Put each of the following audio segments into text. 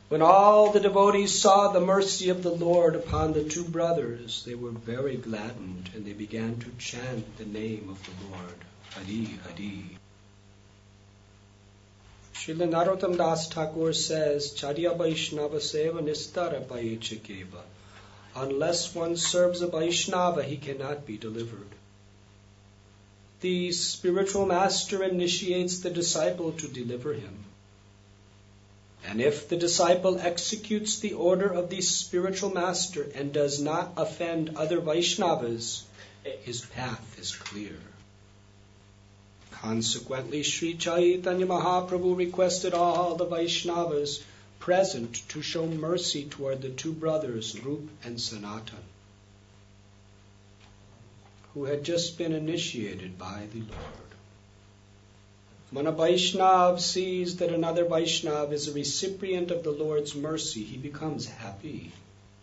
When all the devotees saw the mercy of the Lord upon the two brothers, they were very gladdened, and they began to chant the name of the Lord. Hari, Hari. Srila Narottam Das Thakur says, Charya Vaishnava Seva Nistara Payechikeva. Unless one serves a Vaishnava, he cannot be delivered. The spiritual master initiates the disciple to deliver him. And if the disciple executes the order of the spiritual master and does not offend other Vaishnavas, his path is clear. Consequently, Sri Chaitanya Mahaprabhu requested all the Vaishnavas present to show mercy toward the two brothers, Rup and Sanatan, who had just been initiated by the Lord. When a Vaishnav sees that another Vaishnav is a recipient of the Lord's mercy, he becomes happy.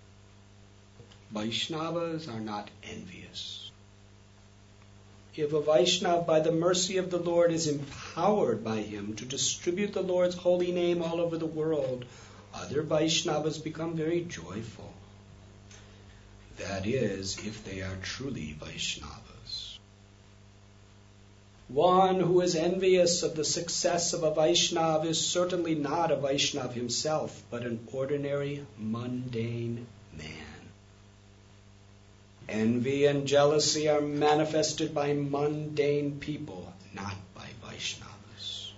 Vaishnavas are not envious. If a Vaishnav, by the mercy of the Lord, is empowered by him to distribute the Lord's holy name all over the world, other Vaishnavas become very joyful. That is, if they are truly Vaishnavas. One who is envious of the success of a Vaishnava is certainly not a Vaishnava himself, but an ordinary, mundane man. Envy and jealousy are manifested by mundane people, not by Vaishnavas.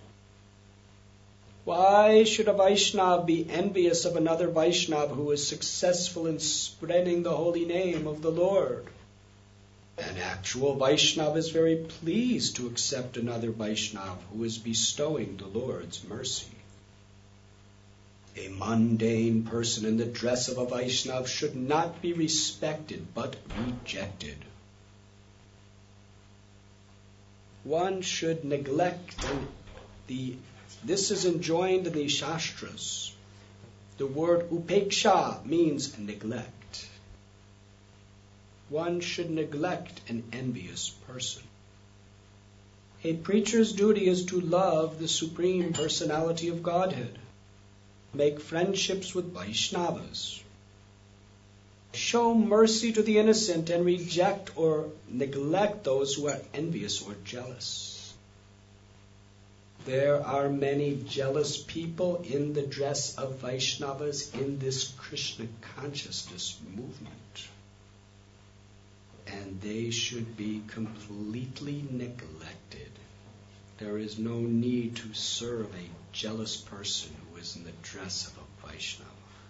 Why should a Vaishnava be envious of another Vaishnava who is successful in spreading the holy name of the Lord? An actual Vaishnava is very pleased to accept another Vaishnava who is bestowing the Lord's mercy. A mundane person in the dress of a Vaishnava should not be respected but rejected. One should neglect this is enjoined in the Shastras. The word upeksha means neglect. One should neglect an envious person. A preacher's duty is to love the Supreme Personality of Godhead. Make friendships with Vaishnavas. Show mercy to the innocent and reject or neglect those who are envious or jealous. There are many jealous people in the dress of Vaishnavas in this Krishna consciousness movement. And they should be completely neglected. There is no need to serve a jealous person who is in the dress of a Vaishnava.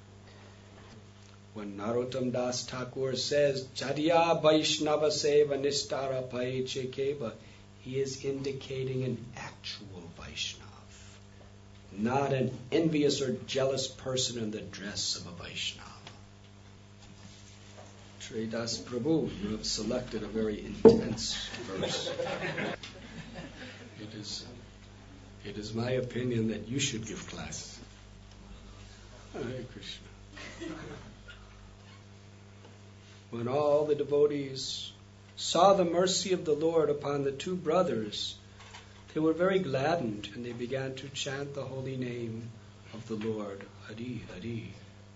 When Narottam Das Thakur says, Charya Vaishnava Seva Nistara Payechekeva, he is indicating an actual Vaishnava, not an envious or jealous person in the dress of a Vaishnava. Sri Das Prabhu, you have selected a very intense verse. It is my opinion that you should give classes. Hare Krishna. When all the devotees saw the mercy of the Lord upon the two brothers, they were very gladdened, and they began to chant the holy name of the Lord. Hari, Hari.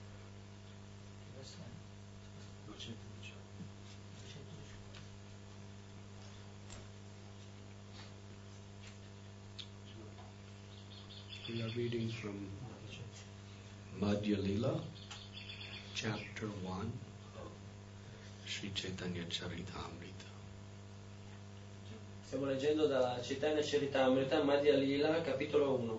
We are reading from Madhya Lila, chapter 1, Sri Chaitanya Charitamrita. Stiamo leggendo da Chaitanya Charitamrita, Madhya Lila, capitolo 1.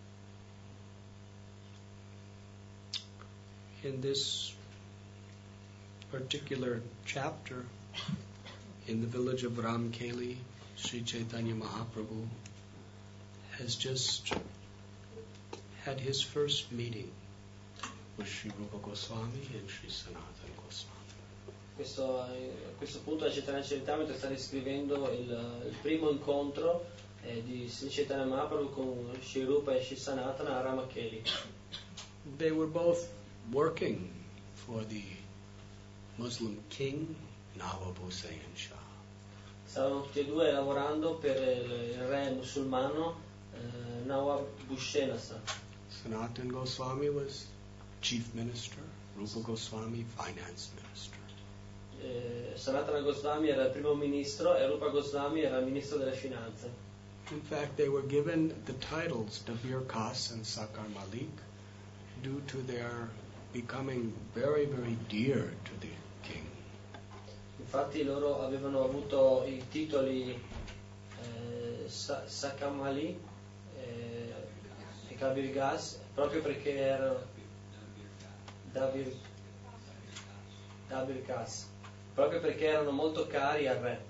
In this particular chapter, in the village of Ramkeli, Sri Chaitanya Mahaprabhu has just had his first meeting with Sri Rupa Goswami and Sri Sanatana Goswami. A questo punto la Chaitanya Charitamrita sta descrivendo il primo incontro di Sri Chaitanya Mahaprabhu con Sri Rupa e Sri Sanatana a Ramakeli. They were both working for the Muslim king Nawab Hussain Shah. Stavano tutti e due lavorando per il re musulmano Nawab Hussain Shah. Sanatana Goswami was chief minister, Rupa Goswami, finance minister. Sanatana Goswami era il primo ministro e Rupa Goswami era il ministro delle finanze. In fact, they were given the titles Dabir Kas and Sakar Malik due to their becoming very, very dear to the king. Infatti loro avevano avuto i titoli Sakamali e Kabir Gas proprio perché erano Dabir Kas, proprio perché erano molto cari al re.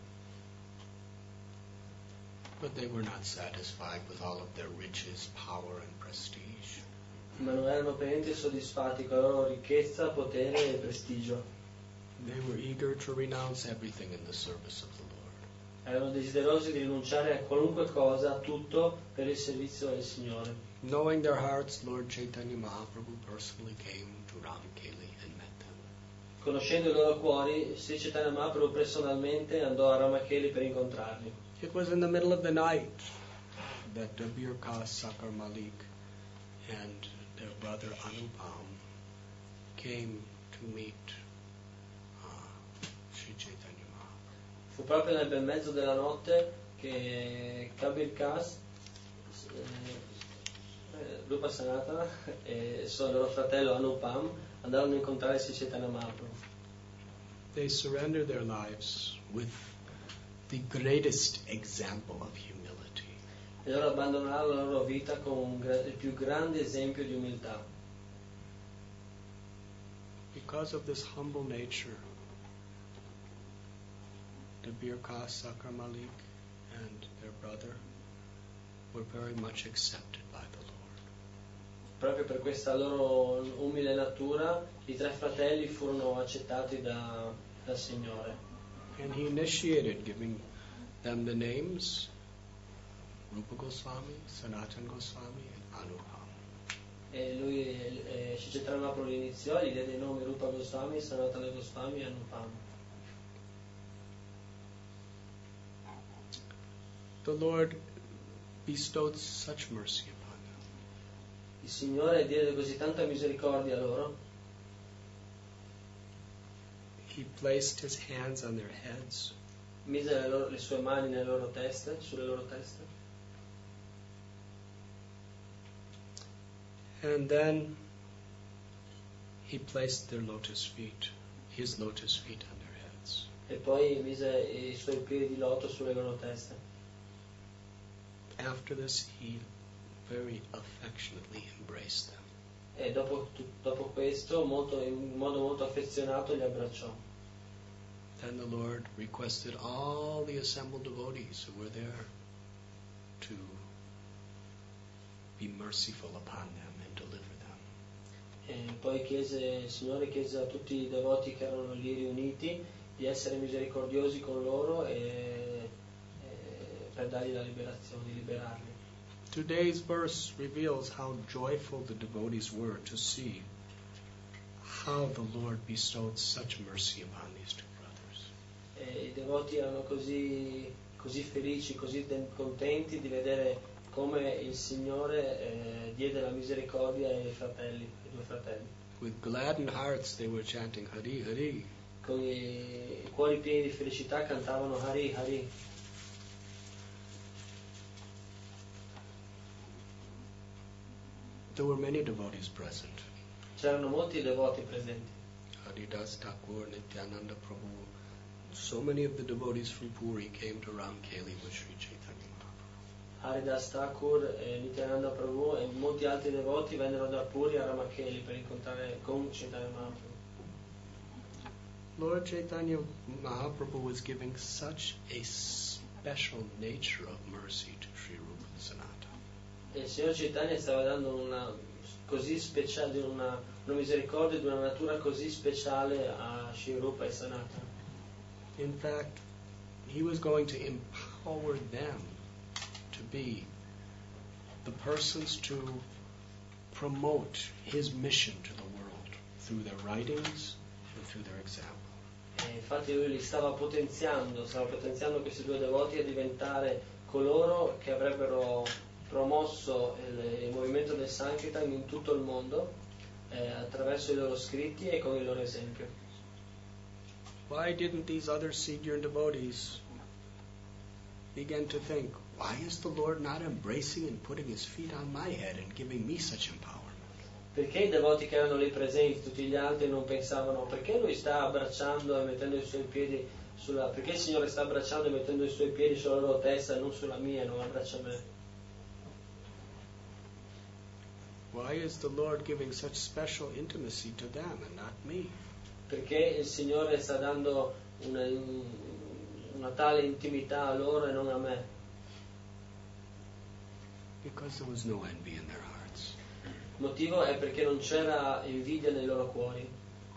But they were not satisfied with all of their riches, power, and prestige. Ma non erano per niente soddisfatti con la loro ricchezza, potere e prestigio. They were eager to renounce everything in the service of the Lord. Erano desiderosi di rinunciare a qualunque cosa, a tutto, per il servizio del Signore. Knowing their hearts, Lord Chaitanya Mahaprabhu personally came to Ramkeli and met them. Conoscendo i loro cuori, Sri Chaitanya Mahaprabhu personalmente andò a Ramakeli per incontrarli. It was in the middle of the night that Dabir Kas, Sakar Malik, and their brother Anupam came to meet Sri Chaitanya Mahaprabhu. Fu proprio nel bel mezzo della notte che Kabir Kas, Rupa Sanatana e il suo loro fratello Anupam andarono a incontrare Sri Chaitanya Mahaprabhu. They surrendered their lives with the greatest example of humility. E loro abbandonarono la loro vita con il più grande esempio di umiltà. Because of this humble nature, Dabir Kas, Sakar Malik, and their brother were very much accepted by the Lord. Proprio per questa loro umile natura, i tre fratelli furono accettati dal Signore. And he initiated giving them the names Rupa Goswami, Sanatana Goswami, and Anupam. E lui, Sri Chaitanya Mahaprabhu iniziò, gli diede i nomi Rupa Goswami, Sanatana Goswami e Anupam. The Lord bestowed such mercy upon them. Il Signore diede così tanta misericordia a loro. He placed his hands on their heads. Mise le sue mani nelle loro teste, sulle loro teste. And then he placed their lotus feet, his lotus feet on their heads. E poi mise i suoi piedi di loto sulle loro teste. After this, he very affectionately embraced them. E dopo questo, in modo molto affezionato, li abbracciò. Then the Lord requested all the assembled devotees who were there to be merciful upon them and deliver them. E poi il Signore chiese a tutti i devoti che erano lì riuniti di essere misericordiosi con loro e per dargli la liberazione, di liberarli. Today's verse reveals how joyful the devotees were to see how the Lord bestowed such mercy upon these two brothers. E i devoti erano così felici, così contenti di vedere come il Signore diede la misericordia ai due fratelli. With gladdened hearts they were chanting Hari Hari. Con i cuori pieni di felicità cantavano Hari Hari. There were many devotees present. C'erano molti devoti presenti. Haridas Thakur, Nityananda Prabhu. So many of the devotees from Puri came to Ramkeli with Sri Chaitanya Mahaprabhu. Haridas Thakur, Nityananda Prabhu e molti altri devoti vennero da Puri a Ramakeli per incontrare con Chaitanya Mahaprabhu. Lord Chaitanya Mahaprabhu was giving such a special nature of mercy to Sri Rupa and Sanatana. E il Signor Chaitanya stava dando una così speciale, una misericordia di una natura così speciale a Sri Rupa e Sanatana. In fact, he was going to empower them to be the persons to promote his mission to the world through their writings and through their example. E infatti lui li stava potenziando questi due devoti a diventare coloro che avrebbero promosso il movimento del Sankirtan in tutto il mondo attraverso i loro scritti e con il loro esempio. Why didn't these other senior devotees begin to think, why is the Lord not embracing and putting his feet on my head and giving me such empowerment? Perché i devoti che erano lì presenti, tutti gli altri, non pensavano perché lui sta abbracciando e mettendo i suoi piedi perché il Signore sta abbracciando e mettendo i suoi piedi sulla loro testa e non sulla mia e non abbraccia me? Why is the Lord giving such special intimacy to them and not me? Perché il Signore sta dando una tale intimità a loro e non a me? Because there was no envy in their hearts. Il motivo è perché non c'era invidia nei loro cuori.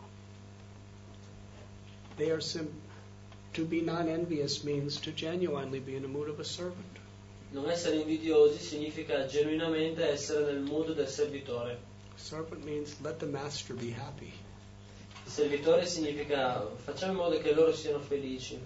To be non-envious means to genuinely be in the mood of a servant. Non essere invidiosi significa genuinamente essere nel mood del servitore. Servant means let the master be happy. Il servitore significa facciamo in modo che loro siano felici.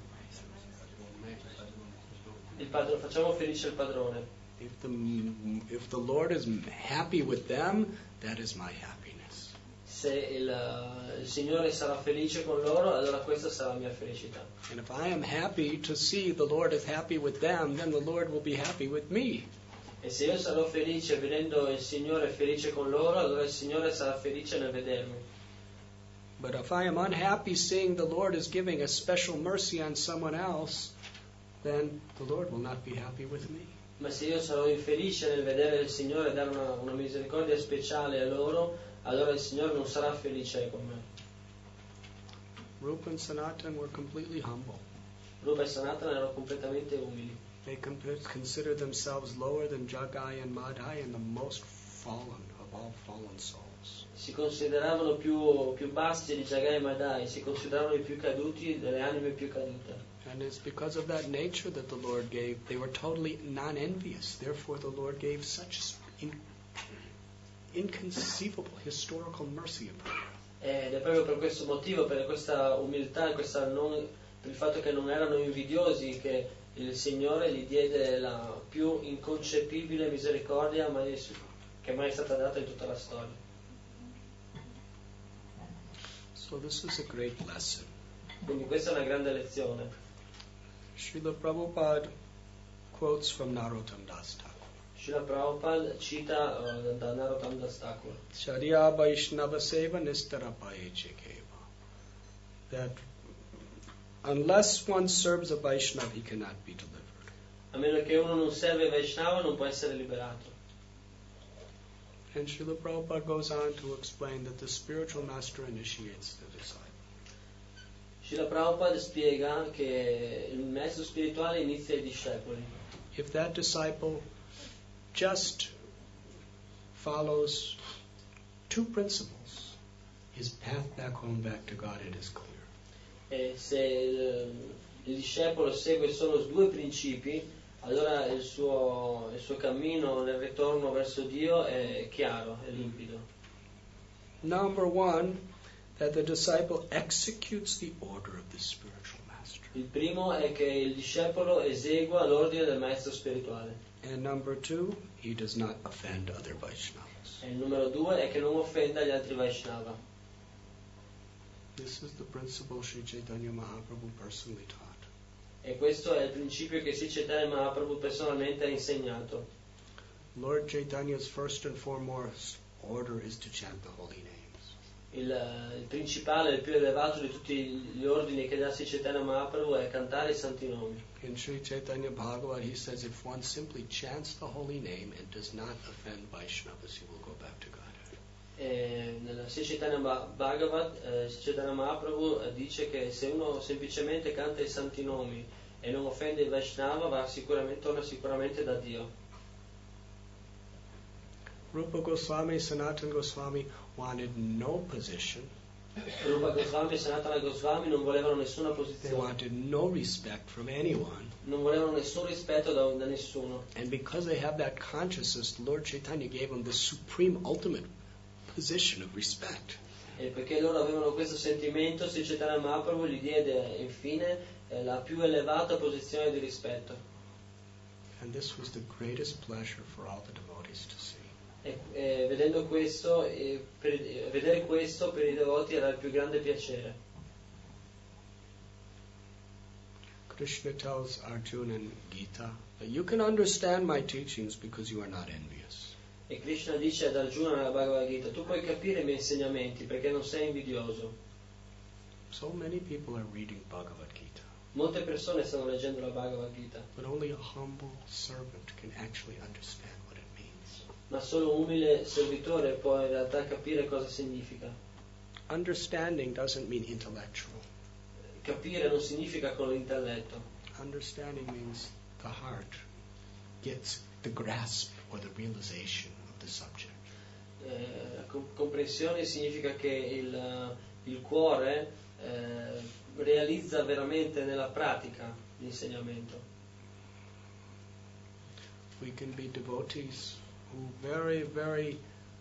Facciamo felice il padrone. If the Lord is happy with them, that is my happiness. Se il Signore sarà felice con loro, allora questa sarà la mia felicità. And if I am happy to see the Lord is happy with them, then the Lord will be happy with me. E se io sarò felice vedendo il Signore felice con loro, allora il Signore sarà felice nel vedermi. But if I am unhappy seeing the Lord is giving a special mercy on someone else, then the Lord will not be happy with me. Ma se io sarò infelice nel vedere il Signore dare una misericordia speciale a loro, allora il Signore non sarà felice con me. Rupa and Sanatan were completely humble. Rupa e Sanatana erano completamente umili. They considered themselves lower than Jagai and Madhai and the most fallen of all fallen souls. Si consideravano più bassi di Jagai e Madhai, si consideravano i più caduti delle anime più cadute. And it's because of that nature that the Lord gave. They were totally non-envious. Therefore, the Lord gave such inconceivable historical mercy upon them. Ed è proprio per questo motivo, per questa umiltà, per il fatto che non erano invidiosi, che il Signore gli diede la più inconcepibile misericordia che mai è stata data in tutta la storia. So this is a great lesson. Quindi questa è una grande lezione. Srila Prabhupada quotes from Narottam Das Thakur. Srila Prabhupada cita da Narottam Das Thakur. Charya Vaishnava Seva Nistarapaye Chekeva. That unless one serves a Vaishnava, he cannot be delivered. A meno che uno non serve Vaishnava, non può essere liberato. And Srila Prabhupada goes on to explain that the spiritual master initiates the disciple. Srila Prabhupada spiega che il maestro spirituale inizia i discepoli. If that disciple just follows two principles, his path back home, back to God, it is clear. E se il discepolo segue solo due principi, allora il suo cammino nel ritorno verso Dio è chiaro, è limpido. Number one, that the disciple executes the order of the spiritual master. Il primo è che il discepolo esegua l'ordine del maestro spirituale. And number two, he does not offend other Vaishnavas. E il numero due è che non offenda gli altri Vaishnava. This is the principle Sri Chaitanya Mahaprabhu personally taught. E questo è il principio che Sri Chaitanya Mahaprabhu personalmente ha insegnato. Lord Chaitanya's first and foremost order is to chant the holy name. Il principale, il più elevato di tutti gli ordini che dà Sri Chaitanya Mahaprabhu è cantare i santi nomi. In Sri Chaitanya Bhagavad, he says if one simply chants the holy name and does not offend Vaishnavas, he will go back to Godhead. Nella Sri Chaitanya Bhagavad, Sri Chaitanya Mahaprabhu dice che se uno semplicemente canta i santi nomi e non offende il Vaishnava, torna sicuramente da Dio. Rupa Goswami, Sanatana Goswami wanted no position. Rupa Goswami e Sanatana Goswami non volevano nessuna They posizione. wanted no respect from anyone. Non volevano nessun rispetto da nessuno. And because they have that consciousness, Lord Chaitanya gave them the supreme ultimate position of respect. E perché loro avevano questo sentimento, Sri Chaitanya Mahaprabhu gli diede infine la più elevata posizione di rispetto. And this was the greatest pleasure for all the devotees to see. vedendo questo, vedere questo per i devoti era il più grande piacere. Krishna tells Arjuna in Gita that you can understand my teachings because you are not envious. E Krishna dice ad Arjuna nella Bhagavad Gita: tu puoi capire i miei insegnamenti perché non sei invidioso. So many people are reading Bhagavad Gita. Molte persone stanno leggendo la Bhagavad Gita, But only a humble servant can actually understand what it means. ma solo un umile servitore può in realtà capire cosa significa. Understanding doesn't mean intellectual. Capire non significa con l'intelletto. Understanding means the heart gets the grasp or the realization of the subject. Comprensione significa che il cuore realizza veramente nella pratica l'insegnamento. We can be devotees who very, very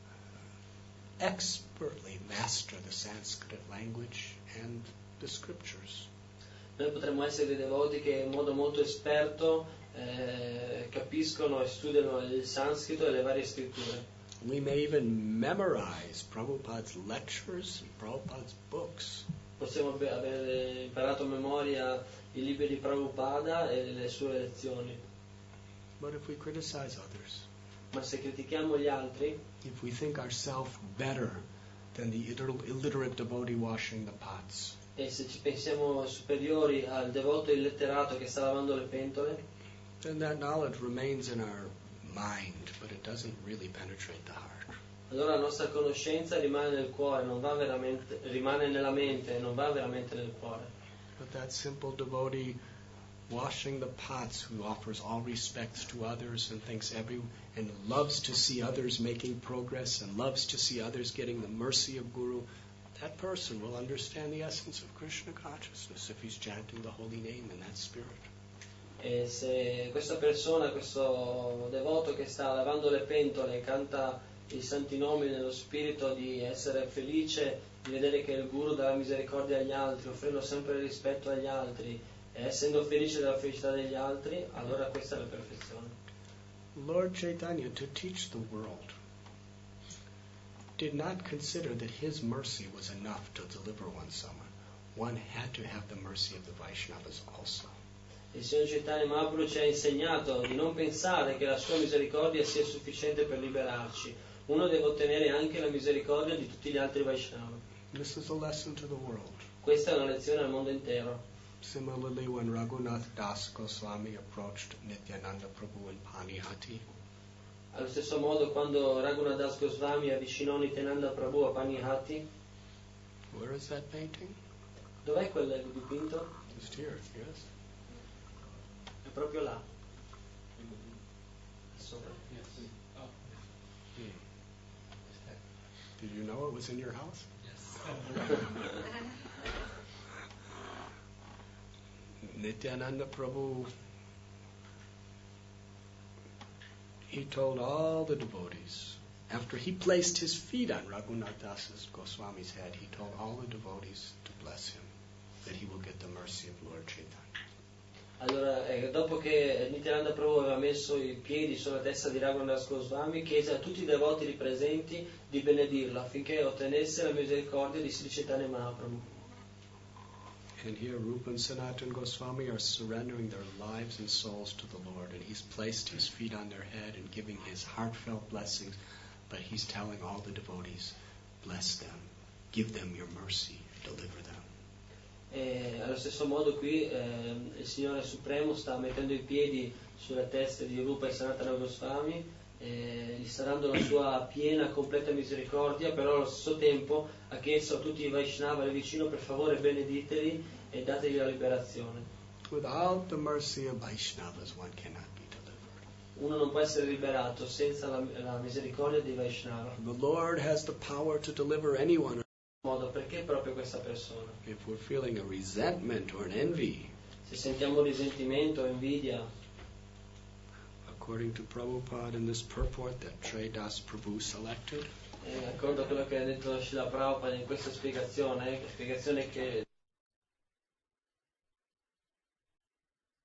expertly master the Sanskrit language and the scriptures. Noi potremmo essere dei devoti che in modo molto esperto capiscono e studiano il sanscrito e le varie scritture. We may even memorize Prabhupada's lectures and Prabhupada's books. Possiamo aver imparato a memoria i libri di Prabhupada e le sue lezioni. But if we criticize others, Ma se critichiamo gli altri, if we think ourselves better than the illiterate devotee washing the pots, e se ci pensiamo superiori al devoto illetterato che sta lavando le pentole, then that knowledge remains in our mind, but it doesn't really penetrate the heart. allora la nostra conoscenza rimane nel cuore, rimane nella mente e non va veramente nel cuore. But that simple devotee washing the pots, who offers all respects to others and and loves to see others making progress and loves to see others getting the mercy of Guru, that person will understand the essence of Krishna consciousness if he's chanting the holy name in that spirit. E se questa persona, questo devoto che sta lavando le pentole, canta i santi nomi nello spirito di essere felice di vedere che il Guru dà la misericordia agli altri, offrendo sempre il rispetto agli altri e essendo felice della felicità degli altri, allora questa è la perfezione. Lord Chaitanya, to teach the world, did not consider that his mercy was enough to deliver someone. One had to have the mercy of the Vaishnavas also. Il Signor Chaitanya Mahaprabhu ci ha insegnato di non pensare che la sua misericordia sia sufficiente per liberarci. Uno deve ottenere anche la misericordia di tutti gli altri Vaishnava. This is a lesson to the world. Questa è una lezione al mondo intero. Similarly, when Raghunath Das Goswami approached Nityananda Prabhu in Panihati, Allo stesso modo, quando Raghunath Das Goswami avvicinò Nityananda Prabhu a Panihati, where is that painting? dov'è quel dipinto? Just here, yes. È proprio là. Sopra. Did you know it was in your house? Yes. Nityananda Prabhu, he told all the devotees, after he placed his feet on Raghunath Das Goswami's head, he told all the devotees to bless him, that he will get the mercy of Lord Chaitanya. Allora, dopo che Nityananda Prabhu aveva messo i piedi sulla testa di Raghunath Das Goswami, chiese a tutti i devoti lì presenti di benedirlo affinché ottenesse la misericordia di Sri Chaitanya Mahaprabhu. And here Rupa and Sanatan Goswami are surrendering their lives and souls to the Lord, and he's placed his feet on their head and giving his heartfelt blessings, but he's telling all the devotees, bless them, give them your mercy, deliver them. E allo stesso modo qui il Signore Supremo sta mettendo i piedi sulla testa di Rupa e Sanatana Goswami, gli sta dando la sua piena, completa misericordia, però allo stesso tempo ha chiesto a tutti i Vaishnava lì vicino, per favore benediteli e dategli la liberazione. Without the mercy of Vaishnavas, one cannot be delivered. Uno non può essere liberato senza la misericordia dei Vaishnava. The Lord has the power to deliver anyone. Modo, perché proprio questa persona? If we're feeling a resentment or an envy, Se sentiamo risentimento o invidia, according to Prabhupada in this purport that Trey Das Prabhu selected, accordo a quello che ha detto Srila Prabhupada in questa spiegazione che